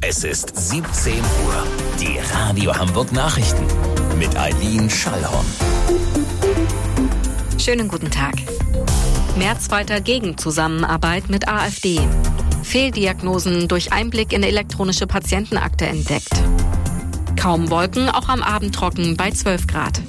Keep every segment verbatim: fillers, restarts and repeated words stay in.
Es ist siebzehn Uhr. Die Radio Hamburg Nachrichten mit Eileen Schallhorn. Schönen guten Tag. Merz weiter gegen Zusammenarbeit mit AfD. Fehldiagnosen durch Einblick in elektronische Patientenakte entdeckt. Kaum Wolken, auch am Abend trocken bei zwölf Grad.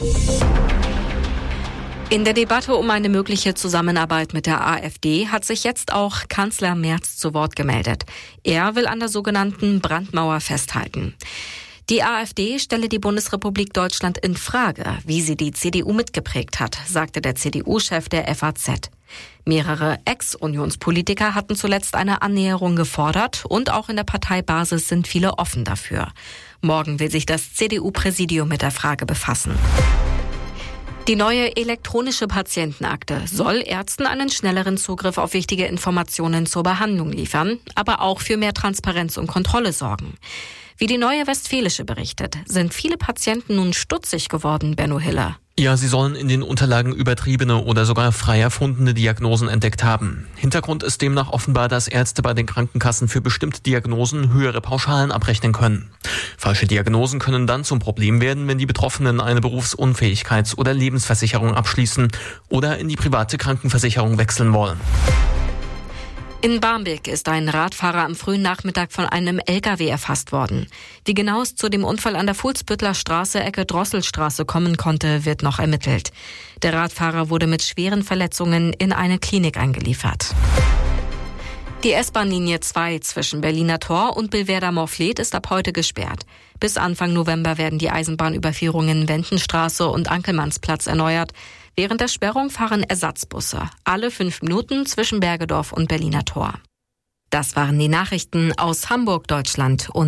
In der Debatte um eine mögliche Zusammenarbeit mit der AfD hat sich jetzt auch Kanzler Merz zu Wort gemeldet. Er will an der sogenannten Brandmauer festhalten. Die AfD stelle die Bundesrepublik Deutschland in Frage, wie sie die C D U mitgeprägt hat, sagte der C D U-Chef der F A Z. Mehrere Ex-Unionspolitiker hatten zuletzt eine Annäherung gefordert und auch in der Parteibasis sind viele offen dafür. Morgen will sich das C D U-Präsidium mit der Frage befassen. Die neue elektronische Patientenakte soll Ärzten einen schnelleren Zugriff auf wichtige Informationen zur Behandlung liefern, aber auch für mehr Transparenz und Kontrolle sorgen. Wie die Neue Westfälische berichtet, sind viele Patienten nun stutzig geworden, Benno Hiller. Ja, sie sollen in den Unterlagen übertriebene oder sogar frei erfundene Diagnosen entdeckt haben. Hintergrund ist demnach offenbar, dass Ärzte bei den Krankenkassen für bestimmte Diagnosen höhere Pauschalen abrechnen können. Falsche Diagnosen können dann zum Problem werden, wenn die Betroffenen eine Berufsunfähigkeits- oder Lebensversicherung abschließen oder in die private Krankenversicherung wechseln wollen. In Barmbek ist ein Radfahrer am frühen Nachmittag von einem L K W erfasst worden. Wie genau es zu dem Unfall an der Fuhlsbüttler Straße Ecke Drosselstraße kommen konnte, wird noch ermittelt. Der Radfahrer wurde mit schweren Verletzungen in eine Klinik eingeliefert. Die S-Bahn-Linie zwei zwischen Berliner Tor und Belwerder-Morfleet ist ab heute gesperrt. Bis Anfang November werden die Eisenbahnüberführungen Wendenstraße und Ankelmannsplatz erneuert. Während der Sperrung fahren Ersatzbusse, alle fünf Minuten zwischen Bergedorf und Berliner Tor. Das waren die Nachrichten aus Hamburg, Deutschland und